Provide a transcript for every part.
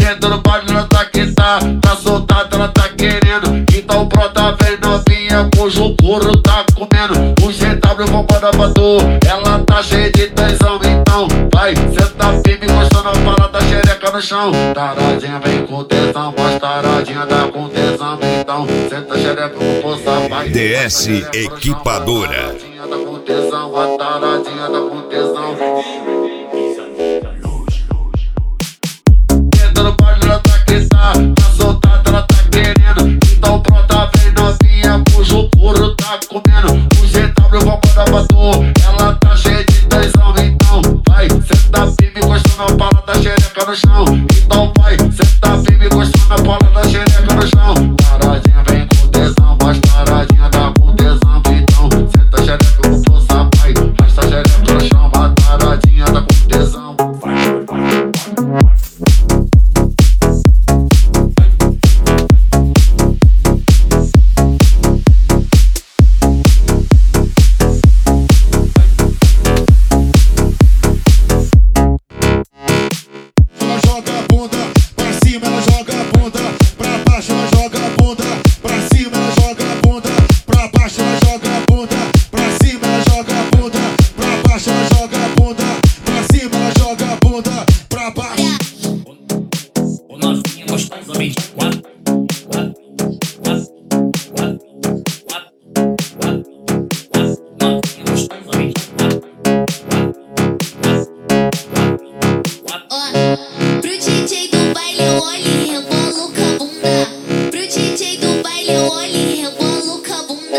Entra no baile, ela tá que tá soltada, ela tá querendo. Então brota, vem novinha, cujo couro tá comendo. O GW vambora pra tu, ela tá cheia de tesão. Então vai, senta firme, mostrando a parada, xereca no chão. Taradinha vem com tesão, mas taradinha tá com tesão. Então senta xereca com força, vai. DS Equipadora. A taradinha tá com tesão, a taradinha tá com tesão. Entra no baile, ela tá que tá soltada, ela tá querendo. Então brota, vem novinha, cujo couro tá comendo. O GW vambora pra tu, ela tá cheia de tesão. Então vai, senta firme, gostando a parada, xereca no chão. Então vai, senta firme, gostando a parada, xereca no chão. Taradinha vem com tesão, mas taradinha tá com tesão. Então senta xereca com força, vai, arrasta xereca no chão. A taradinha tá com tesão.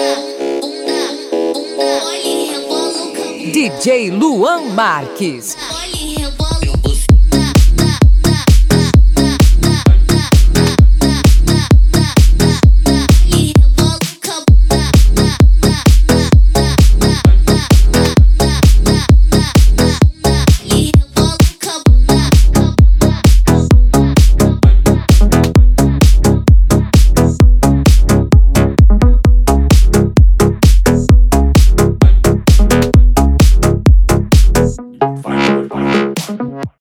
DJ Luan Marques.